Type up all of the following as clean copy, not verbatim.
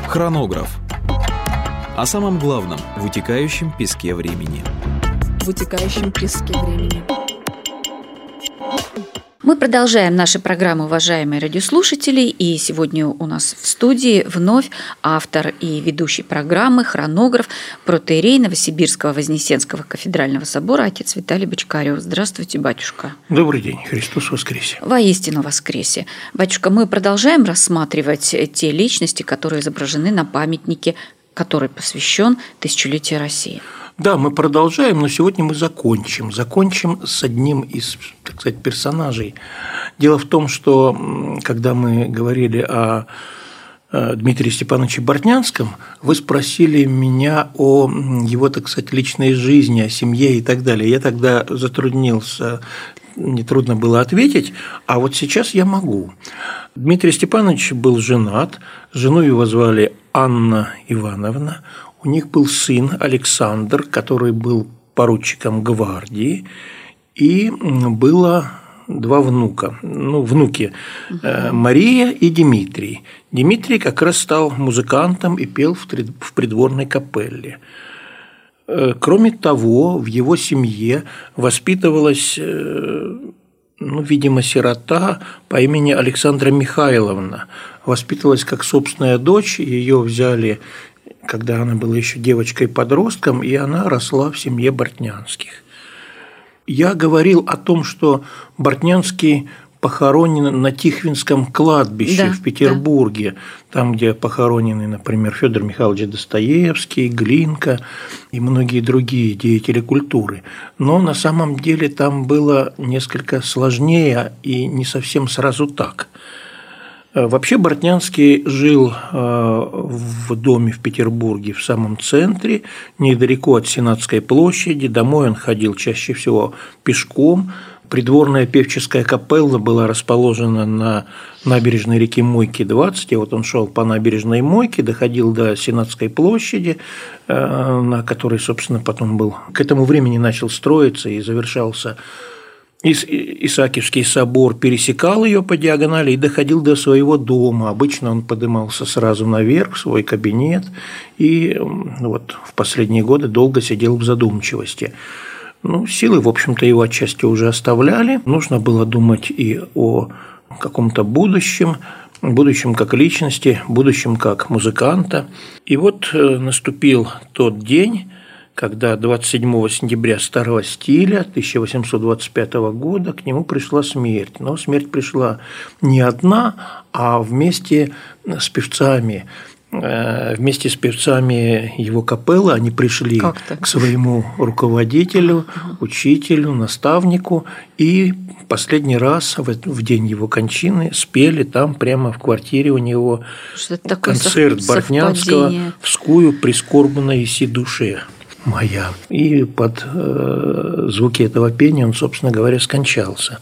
Хронограф. О самом главном в утекающем песке времени. В утекающем песке времени. Мы продолжаем наши программы, уважаемые радиослушатели, и сегодня у нас в студии вновь автор и ведущий программы, хронограф, протоиерей Новосибирского Вознесенского кафедрального собора отец Виталий Бочкарев. Здравствуйте, батюшка. Добрый день, Христос воскресе. Воистину воскресе. Батюшка, мы продолжаем рассматривать те личности, которые изображены на памятнике, который посвящен тысячелетию России. Да, мы продолжаем, но сегодня мы закончим. Закончим с одним из, так сказать, персонажей. Дело в том, что когда мы говорили о Дмитрии Степановиче Бортнянском, вы спросили меня о его, так сказать, личной жизни, о семье и так далее. Я тогда затруднился, нетрудно было ответить, а вот сейчас я могу. Дмитрий Степанович был женат, жену его звали Анна Ивановна. У них был сын Александр, который был поручиком гвардии, и было два внука, внуки Мария и Дмитрий. Дмитрий как раз стал музыкантом и пел в придворной капелле. Кроме того, в его семье воспитывалась, видимо, сирота по имени Александра Михайловна. Воспитывалась как собственная дочь, ее взяли, когда она была еще девочкой-подростком, и она росла в семье Бортнянских. Я говорил о том, что Бортнянский похоронен на Тихвинском кладбище в Петербурге, там, где похоронены, например, Федор Михайлович Достоевский, Глинка и многие другие деятели культуры. Но на самом деле там было несколько сложнее и не совсем сразу так. Вообще Бортнянский жил в доме в Петербурге в самом центре, недалеко от Сенатской площади. Домой он ходил чаще всего пешком. Придворная певческая капелла была расположена на набережной реки Мойки 20, и вот он шел по набережной Мойки, доходил до Сенатской площади, на которой, собственно, потом был. К этому времени начал строиться и завершался Исаакиевский собор, пересекал ее по диагонали и доходил до своего дома. Обычно он поднимался сразу наверх, в свой кабинет, и вот в последние годы долго сидел в задумчивости. Силы, в общем-то, его отчасти уже оставляли. Нужно было думать и о каком-то будущем как личности, будущем как музыканта. И вот наступил тот день, когда 27 сентября старого стиля 1825 года к нему пришла смерть. Но смерть пришла не одна, а вместе с певцами. Вместе с певцами его капеллы они пришли к своему руководителю, учителю, наставнику, и последний раз в день его кончины спели там прямо в квартире у него концерт Бортнянского «Вскую прискорбно еси душе моя». И под звуки этого пения он, собственно говоря, скончался.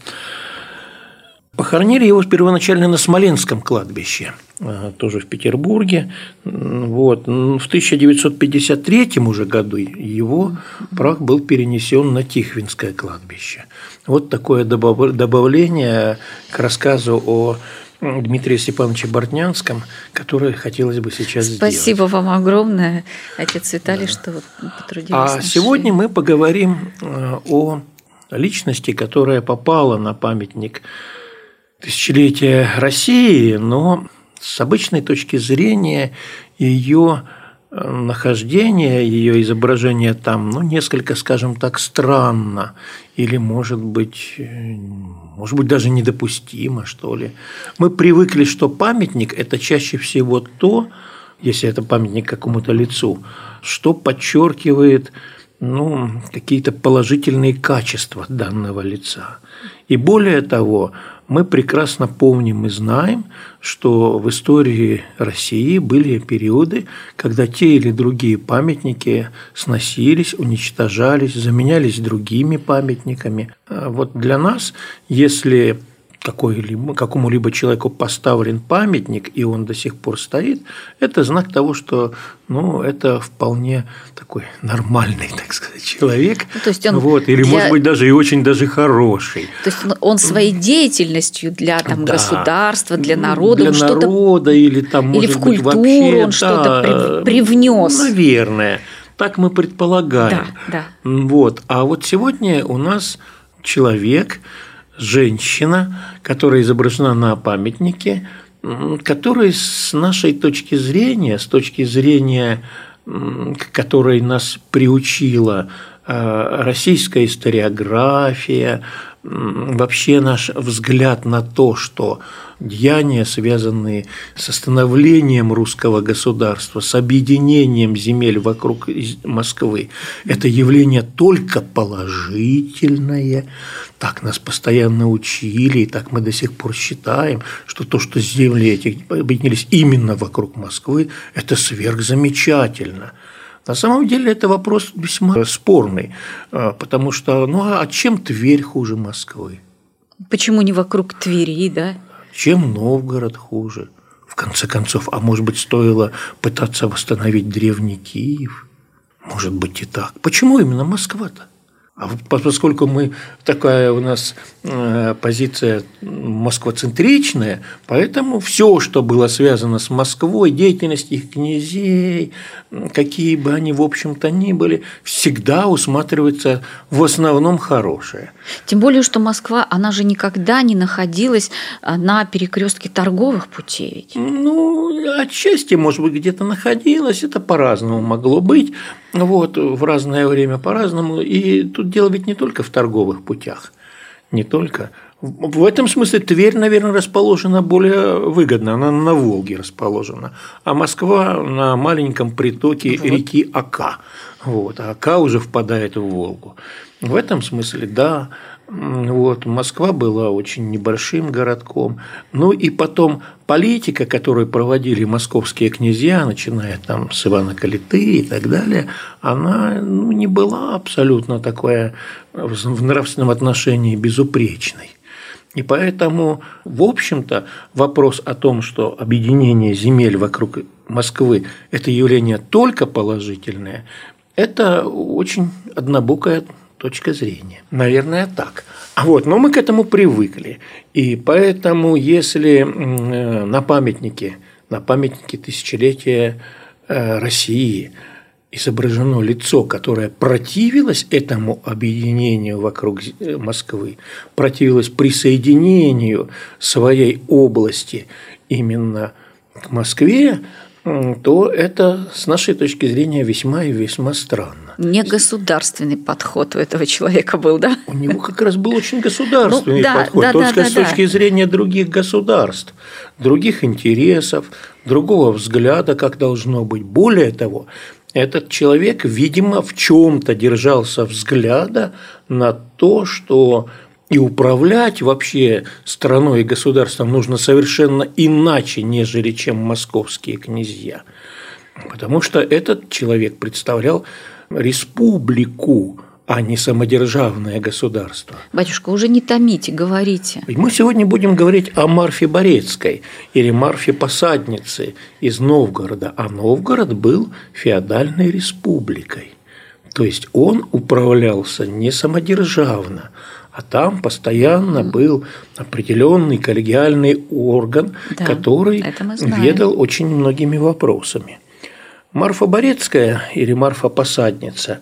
Похоронили его первоначально на Смоленском кладбище, тоже в Петербурге. Вот. В 1953 уже году его прах был перенесен на Тихвинское кладбище. Вот такое добавление к рассказу о Дмитрии Степановиче Бортнянском, которое хотелось бы сейчас сделать. Спасибо вам огромное, отец Виталий, что потрудились. А сегодня мы поговорим о личности, которая попала на памятник тысячелетия России, но с обычной точки зрения ее нахождение, ее изображение там, несколько, скажем так, странно или, может быть, даже недопустимо, что ли. Мы привыкли, что памятник – это чаще всего то, если это памятник какому-то лицу, что подчеркивает какие-то положительные качества данного лица. И более того, мы прекрасно помним и знаем, что в истории России были периоды, когда те или другие памятники сносились, уничтожались, заменялись другими памятниками. Вот для нас, если какому-либо человеку поставлен памятник, и он до сих пор стоит, это знак того, что это вполне такой нормальный, так сказать, человек. То есть он или, может быть, даже и очень даже хороший. То есть он своей деятельностью для государства, для народа, для народа или может в быть, культуру вообще, он что-то привнес. Наверное. Так мы предполагаем. Да. А вот сегодня у нас человек, женщина, которая изображена на памятнике, которая с нашей точки зрения, с точки зрения, к которой нас приучила российская историография, вообще наш взгляд на то, что деяния, связанные с становлением русского государства, с объединением земель вокруг Москвы, это явление только положительное. Так нас постоянно учили, и так мы до сих пор считаем, что то, что земли эти объединились именно вокруг Москвы, это сверхзамечательно. На самом деле это вопрос весьма спорный, потому что, а чем Тверь хуже Москвы? Почему не вокруг Твери, да? Чем Новгород хуже? В конце концов, может быть, стоило пытаться восстановить древний Киев? Может быть и так. Почему именно Москва-то? Поскольку такая у нас позиция москвоцентричная, поэтому все, что было связано с Москвой, деятельность их князей, какие бы они, в общем-то, ни были, всегда усматривается в основном хорошее. Тем более, что Москва, она же никогда не находилась на перекрестке торговых путей. Отчасти, может быть, где-то находилась, это по-разному могло быть, в разное время по-разному, и тут дело ведь не только в торговых путях, не только. В этом смысле Тверь, наверное, расположена более выгодно, она на Волге расположена, а Москва на маленьком притоке реки Ока, а Ока уже впадает в Волгу. В этом смысле, да. Москва была очень небольшим городком. И потом политика, которую проводили московские князья, начиная с Ивана Калиты и так далее, она не была абсолютно такая в нравственном отношении безупречной. И поэтому, в общем-то, вопрос о том, что объединение земель вокруг Москвы – это явление только положительное, это очень однобокая точка зрения. Наверное, так. Но мы к этому привыкли. И поэтому, если на памятнике тысячелетия России изображено лицо, которое противилось этому объединению вокруг Москвы, противилось присоединению своей области именно к Москве, то это, с нашей точки зрения, весьма и весьма странно. Не государственный подход у этого человека был, да? У него как раз был очень государственный подход, только с точки зрения других государств, других интересов, другого взгляда, как должно быть. Более того, этот человек, видимо, в чем-то держался взгляда на то, что и управлять вообще страной и государством нужно совершенно иначе, нежели чем московские князья. Потому что этот человек представлял республику, а не самодержавное государство. Батюшка, уже не томите, говорите. Мы сегодня будем говорить о Марфе Борецкой или Марфе Посаднице из Новгорода. А Новгород был феодальной республикой. То есть он управлялся не самодержавно, а там постоянно был определенный коллегиальный орган, который ведал очень многими вопросами. Марфа Борецкая или Марфа Посадница,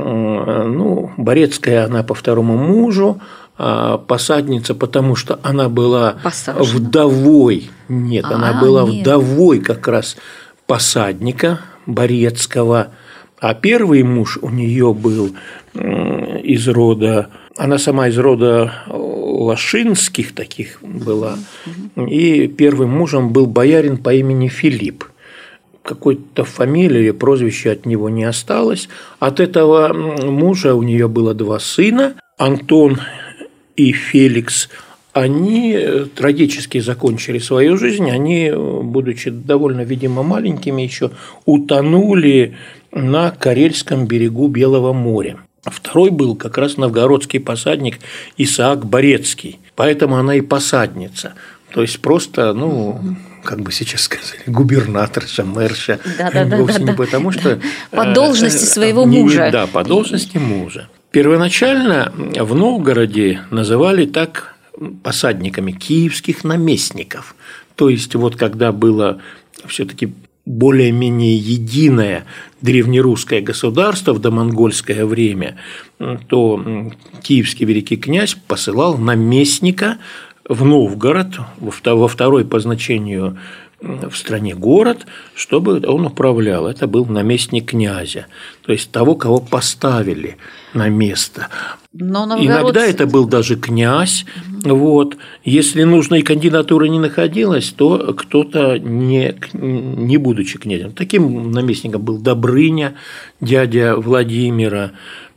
Борецкая она по второму мужу, а Посадница, потому что она была вдовой. Нет, она была вдовой как раз посадника Борецкого, а первый муж у нее был из рода, она сама из рода Лашинских таких была, и первым мужем был боярин по имени Филипп. Какой-то фамилии или прозвища от него не осталось. От этого мужа у нее было два сына, Антон и Феликс. Они трагически закончили свою жизнь, они, будучи довольно, видимо, маленькими еще, утонули на Карельском берегу Белого моря. Второй был как раз новгородский посадник Исаак Борецкий, поэтому она и посадница. То есть просто, как бы сейчас сказали, губернаторша, мэрша, вовсе не потому, что… По должности своего мужа. Да, по должности мужа. Первоначально в Новгороде называли так посадниками киевских наместников. То есть, вот когда было все-таки более-менее единое древнерусское государство в домонгольское время, то киевский великий князь посылал наместника в Новгород, во второй по значению в стране город, чтобы он управлял. Это был наместник князя, то есть того, кого поставили на место. Иногда это был даже князь. Вот. Если нужной кандидатуры не находилось, то кто-то, не будучи князем. Таким наместником был Добрыня, дядя Владимира,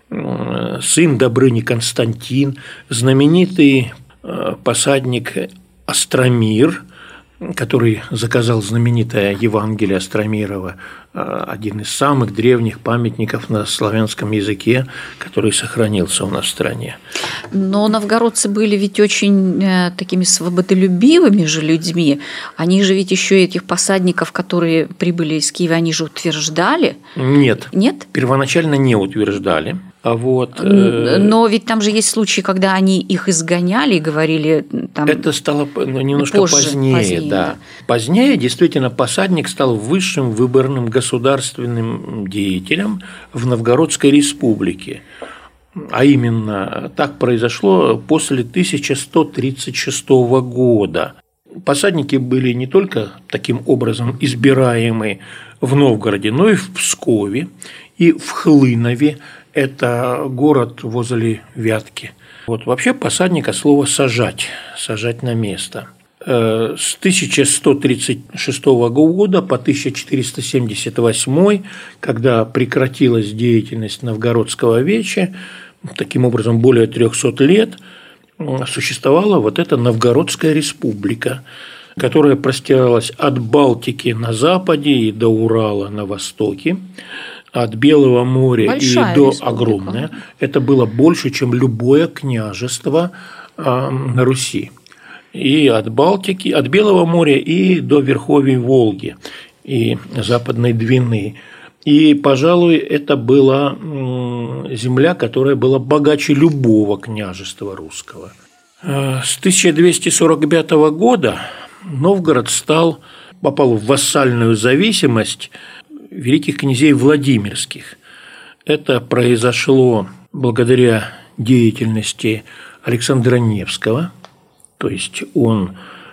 сын Добрыни Константин, знаменитый посадник Остромир, который заказал знаменитое Евангелие Остромирова, один из самых древних памятников на славянском языке, который сохранился у нас в стране. Но новгородцы были ведь очень такими свободолюбивыми же людьми. Они же ведь еще этих посадников, которые прибыли из Киева, они же утверждали? Нет. Нет? Первоначально не утверждали. Но ведь там же есть случаи, когда они их изгоняли и говорили… Там, это стало немножко позднее, да. Позднее действительно посадник стал высшим выборным государственным деятелем в Новгородской республике. А именно так произошло после 1136 года. Посадники были не только таким образом избираемы в Новгороде, но и в Пскове, и в Хлынове. Это город возле Вятки. Вот вообще посадник от слова «сажать», «сажать на место». С 1136 года по 1478, когда прекратилась деятельность Новгородского веча, таким образом более 300 лет, существовала вот эта Новгородская республика, которая простиралась от Балтики на западе и до Урала на востоке, от Белого моря большая и до республика. огромное. Это было больше, чем любое княжество на Руси. И от Балтики, от Белого моря и до верховий Волги и Западной Двины. И, пожалуй, это была земля, которая была богаче любого княжества русского. С 1245 года Новгород попал в вассальную зависимость великих князей Владимирских. Это произошло благодаря деятельности Александра Невского, то есть он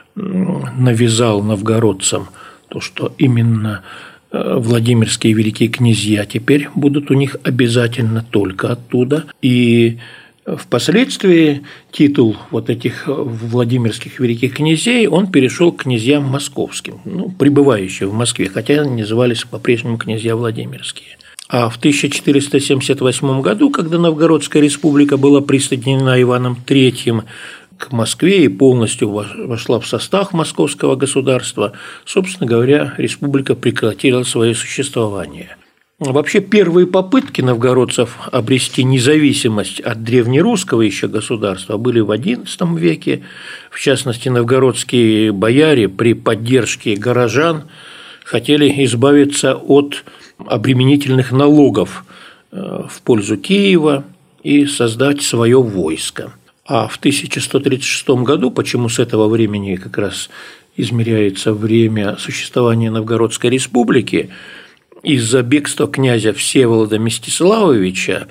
навязал новгородцам то, что именно Владимирские великие князья теперь будут у них обязательно только оттуда. И впоследствии титул вот этих Владимирских великих князей, он перешел к князьям московским, пребывающим в Москве, хотя они назывались по-прежнему князья Владимирские. А в 1478 году, когда Новгородская республика была присоединена Иваном III к Москве и полностью вошла в состав московского государства, собственно говоря, республика прекратила свое существование. Вообще первые попытки новгородцев обрести независимость от древнерусского еще государства были в XI веке. В частности, новгородские бояре при поддержке горожан хотели избавиться от обременительных налогов в пользу Киева и создать свое войско. А в 1136 году, почему с этого времени как раз измеряется время существования Новгородской республики, из-за бегства князя Всеволода Мстиславовича,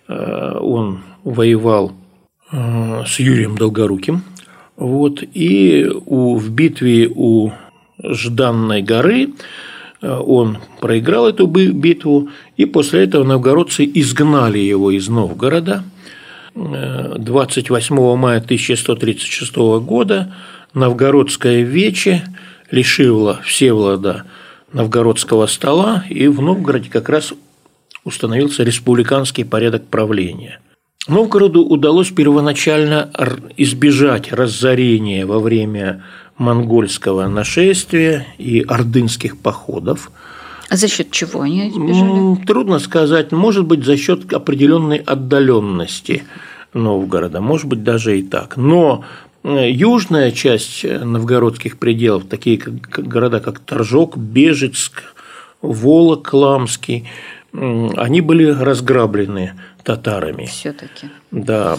он воевал с Юрием Долгоруким, и в битве у Жданной горы он проиграл эту битву, и после этого новгородцы изгнали его из Новгорода. 28 мая 1136 года Новгородское вече лишило Всеволода новгородского стола, и в Новгороде как раз установился республиканский порядок правления. Новгороду удалось первоначально избежать разорения во время монгольского нашествия и ордынских походов. А за счет чего они сбежали? Трудно сказать. Может быть, за счет определенной отдаленности Новгорода, может быть, даже и так. Но южная часть новгородских пределов, такие города, как Торжок, Бежецк, Волок-Ламский, они были разграблены татарами. Все-таки. Да.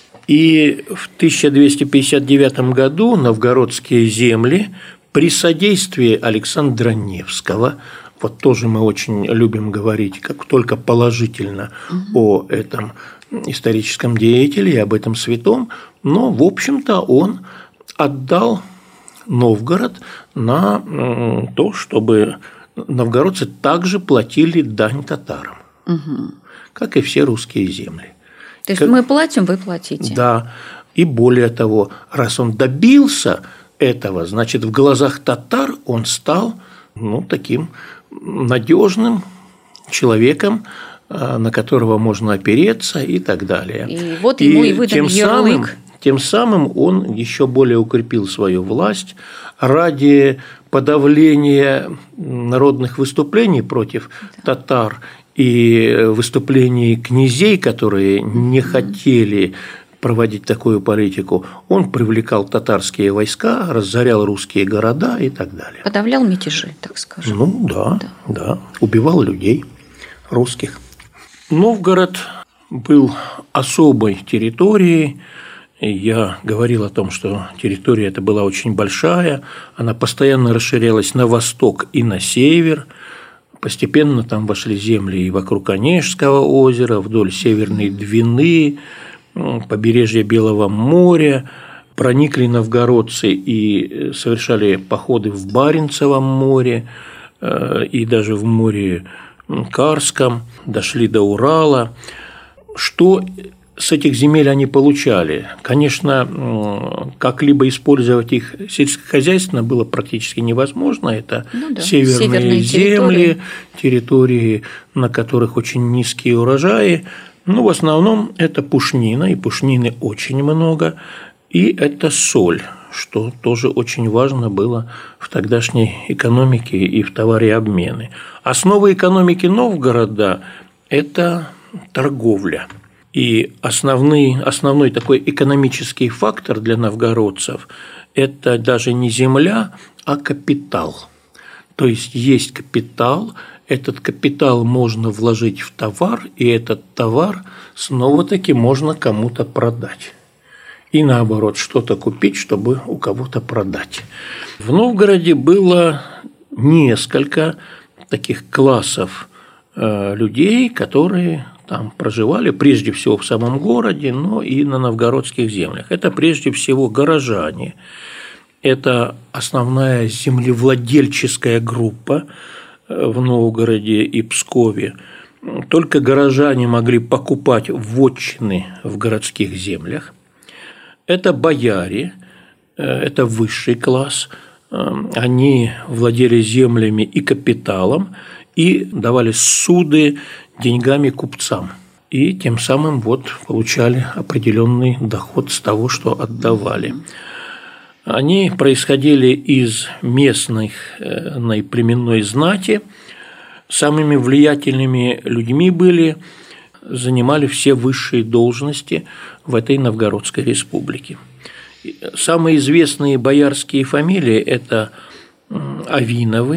И в 1259 году новгородские земли при содействии Александра Невского, вот тоже мы очень любим говорить как только положительно о этом историческом деятеле и об этом святом, но, в общем-то, он отдал Новгород на то, чтобы новгородцы также платили дань татарам, как и все русские земли. То есть мы платим, вы платите. Да. И более того, раз он добился этого, значит, в глазах татар он стал таким надежным человеком, на которого можно опереться и так далее. И вот ему и выдан ярлык. Тем самым он еще более укрепил свою власть ради подавления народных выступлений против татар и выступлений князей, которые не хотели проводить такую политику. Он привлекал татарские войска, разорял русские города и так далее. Подавлял мятежи, так скажем. Да. Убивал людей русских. Новгород был особой территорией. Я говорил о том, что территория эта была очень большая, она постоянно расширялась на восток и на север. Постепенно там вошли земли и вокруг Онежского озера, вдоль Северной Двины, побережья Белого моря. Проникли новгородцы и совершали походы в Баренцевом море и даже в море Карском, дошли до Урала. Что с этих земель они получали? Конечно, как-либо использовать их сельскохозяйственно было практически невозможно. Это северные земли, территории, на которых очень низкие урожаи. В основном это пушнина, и пушнины очень много, и это соль, что тоже очень важно было в тогдашней экономике и в товареобмене. Основа экономики Новгорода – это торговля. И основной такой экономический фактор для новгородцев – это даже не земля, а капитал. То есть капитал, этот капитал можно вложить в товар, и этот товар снова-таки можно кому-то продать. И наоборот, что-то купить, чтобы у кого-то продать. В Новгороде было несколько таких классов людей, которые там проживали, прежде всего в самом городе, но и на новгородских землях. Это прежде всего горожане. Это основная землевладельческая группа в Новгороде и Пскове. Только горожане могли покупать вотчины в городских землях. Это бояре, это высший класс. Они владели землями и капиталом и давали суды деньгами купцам. И тем самым получали определенный доход с того, что отдавали. Они происходили из местной племенной знати. Самыми влиятельными людьми занимали все высшие должности в этой Новгородской республике. Самые известные боярские фамилии – это Авиновы.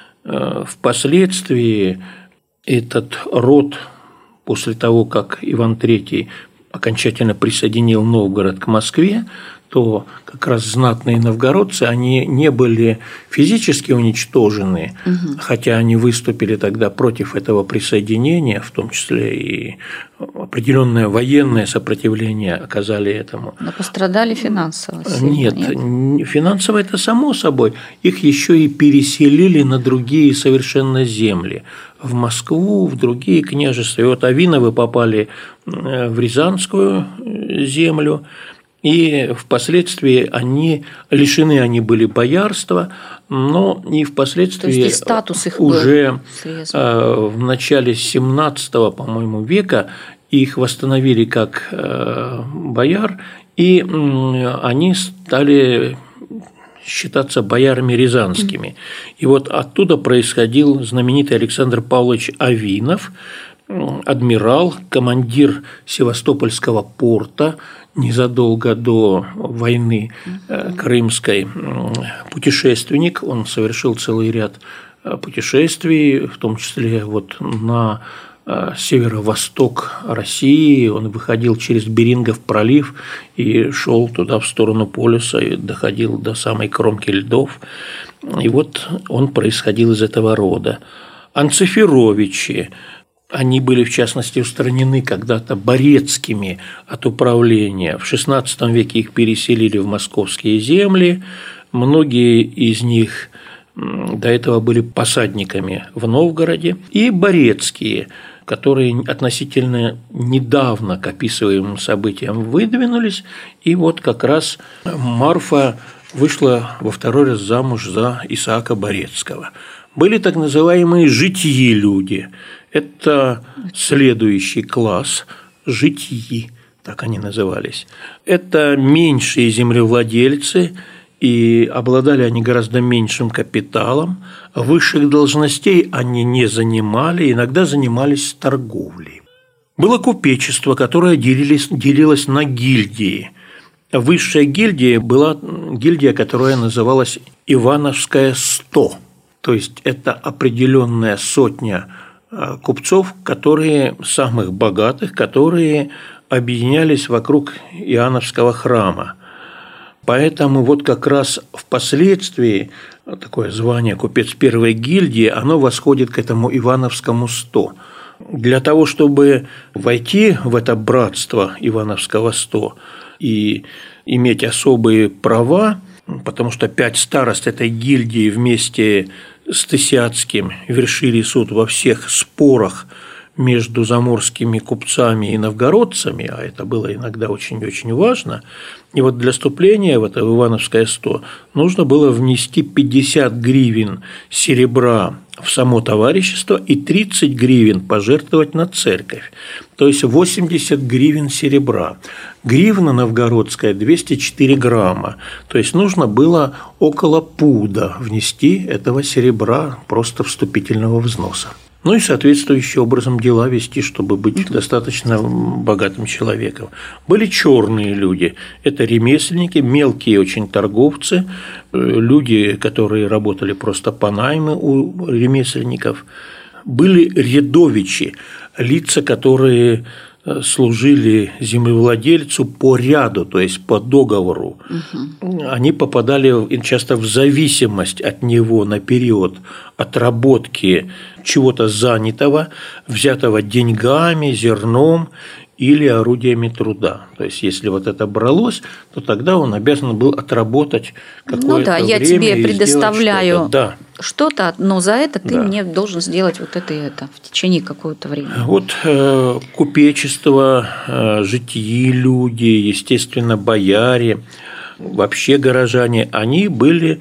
Впоследствии этот род, после того, как Иван III окончательно присоединил Новгород к Москве, то как раз знатные новгородцы, они не были физически уничтожены, хотя они выступили тогда против этого присоединения, в том числе и определенное военное сопротивление оказали этому. Но пострадали финансово. Нет, финансово это само собой. Их еще и переселили на другие совершенно земли. В Москву, в другие княжества. И Авиновы попали в Рязанскую землю. И впоследствии лишены были боярства, но и впоследствии то есть статус их уже в начале 17-го, по-моему, века их восстановили как бояр, и они стали считаться боярами рязанскими. И вот оттуда происходил знаменитый Александр Павлович Авинов, адмирал, командир Севастопольского порта, незадолго до войны крымской, путешественник. Он совершил целый ряд путешествий, в том числе вот на северо-восток России. Он выходил через Берингов пролив и шел туда в сторону полюса и доходил до самой кромки льдов. И вот он происходил из этого рода. Анциферовичи, они были, в частности, устранены когда-то Борецкими от управления. В XVI веке их переселили в московские земли. Многие из них до этого были посадниками в Новгороде. И Борецкие, которые относительно недавно к описываемым событиям выдвинулись. И вот как раз Марфа вышла во второй раз замуж за Исаака Борецкого. Были так называемые житьи люди. Это следующий класс – житьи, так они назывались. Это меньшие землевладельцы, и обладали они гораздо меньшим капиталом. Высших должностей они не занимали, иногда занимались торговлей. Было купечество, которое делилось на гильдии. Высшая гильдия была гильдия, которая называлась Ивановское 100. То есть это определенная сотня купцов, которые самых богатых, которые объединялись вокруг Иоанновского храма. Поэтому вот как раз впоследствии такое звание купец первой гильдии, оно восходит к этому Ивановскому 100. Для того, чтобы войти в это братство Ивановского 100 и иметь особые права, потому что 5 старост этой гильдии вместе с Тысяцким вершили суд во всех спорах между заморскими купцами и новгородцами, а это было иногда очень-очень важно. И вот для вступления в это Ивановское 100 нужно было внести 50 гривен серебра в само товарищество и 30 гривен пожертвовать на церковь, то есть 80 гривен серебра. Гривна новгородская 204 грамма, то есть нужно было около пуда внести этого серебра просто вступительного взноса. Ну и соответствующим образом дела вести, чтобы быть достаточно богатым человеком. Были черные люди, это ремесленники, мелкие очень торговцы, люди, которые работали просто по найму у ремесленников. Были рядовичи, лица, которые служили землевладельцу по ряду, то есть по договору. Они попадали часто в зависимость от него на период отработки чего-то занятого, взятого деньгами, зерном или орудиями труда. То есть, если вот это бралось, то тогда он обязан был отработать какое-то время. Я тебе предоставляю что-то, но за это ты мне должен сделать вот это и это в течение какого-то времени. Вот купечество, житьи люди, естественно, бояре, вообще горожане, они были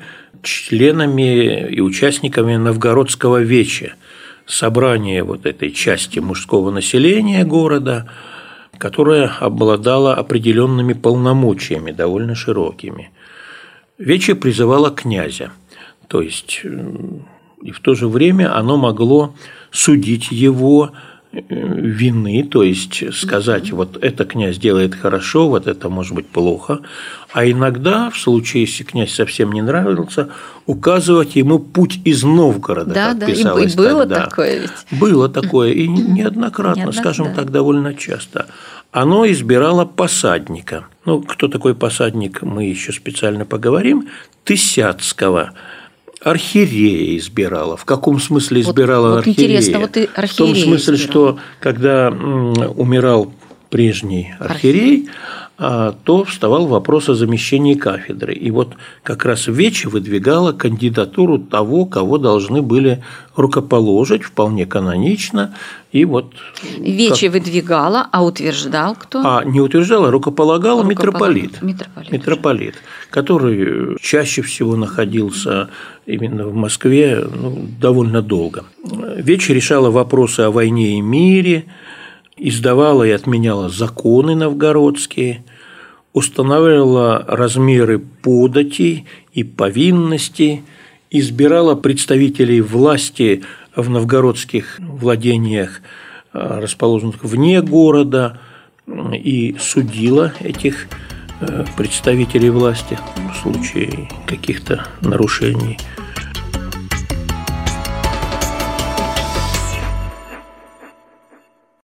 членами и участниками Новгородского веча, собрания вот этой части мужского населения города, которая обладала определенными полномочиями, довольно широкими. Вече призывало князя, то есть и в то же время оно могло судить его вины, то есть сказать, вот это князь делает хорошо, вот это может быть плохо, а иногда, в случае, если князь совсем не нравился, указывать ему путь из Новгорода, как писалось и было тогда. Такое ведь. Было такое, и неоднократно, скажем так, довольно часто. Оно избирало посадника. Ну, кто такой посадник, мы еще специально поговорим. Тысяцкого. Архиерея избирала. В каком смысле избирала архиерея? Интересно, вот и архиерея. В том смысле, что когда умирал прежний архиерей, то вставал вопрос о замещении кафедры. И вот как раз Вече выдвигала кандидатуру того, кого должны были рукоположить, вполне канонично. И вот Вече выдвигала, а утверждал кто? Не утверждала, рукополагал митрополит. Митрополит, который чаще всего находился именно в Москве довольно долго. Вече решала вопросы о войне и мире, издавала и отменяла законы новгородские, устанавливала размеры податей и повинностей, избирала представителей власти в новгородских владениях, расположенных вне города, и судила этих представителей власти в случае каких-то нарушений